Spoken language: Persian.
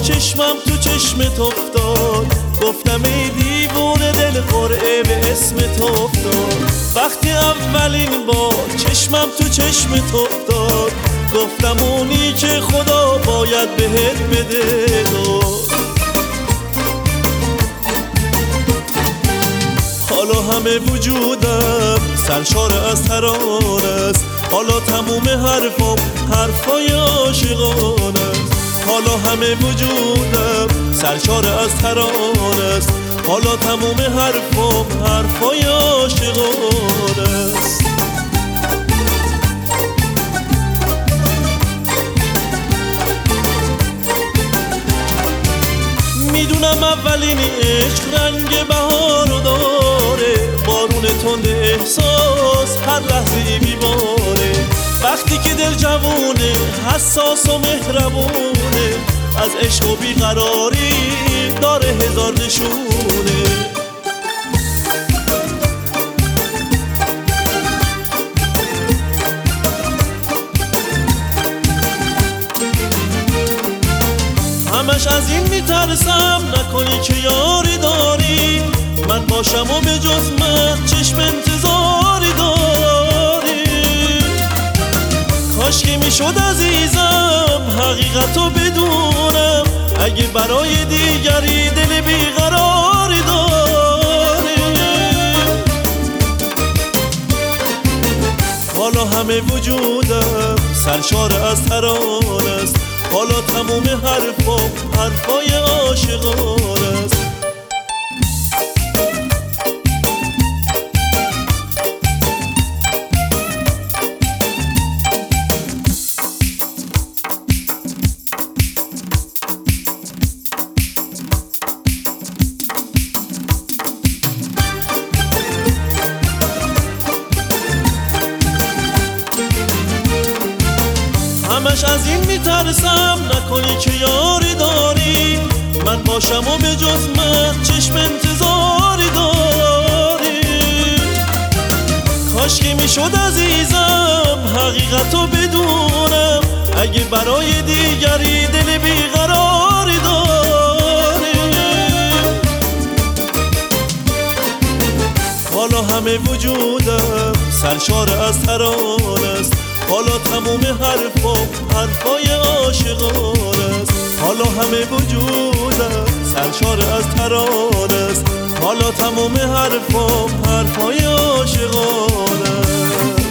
چشمم تو چشمت افتاد، گفتم ای دیوونه دل قرعه به اسمت افتاد. وقتی اولین بار چشمم تو چشمت افتاد، گفتم اونی که خدا باید بهت بده داد. حالا همه وجودم سرشار از ترانه است، حالا تموم حرفام حرفای عاشقانه است. حالا همه وجودم سرشار از ترانه است، حالا تموم حرفام حرفای عاشقانه است. میدونم اولین عشق رنگ بهارو داره، بارون تند احساس هر لحظه بیباره. وقتی که دل جوونه حساس و مهربونه، از عشق و بیقراری داره هزار نشونه. همش از این میترسم نکنی که یاری داری، من باشم و به جز من چشم انتظاری داری. کاش که میشد عزیزم حقیقتو بدونم، اگه برای دیگری دل بیقراری داری. حالا همه وجودم سرشار از ترانه است، حالا تموم حرفام حرفای عاشقانه است. همش از این میترسم نکنی که یاری داری، من باشم و به جز من چشم انتظاری داری. کاش که میشد عزیزم حقیقتو بدونم، اگه برای دیگری دل بیقراری داری. حالا همه وجودم سرشار از ترانه است، حالا تموم حرفام حرفای عاشقانه است. حالا همه وجودم سرشار از ترانه است، حالا تموم حرفام حرفای عاشقانه است.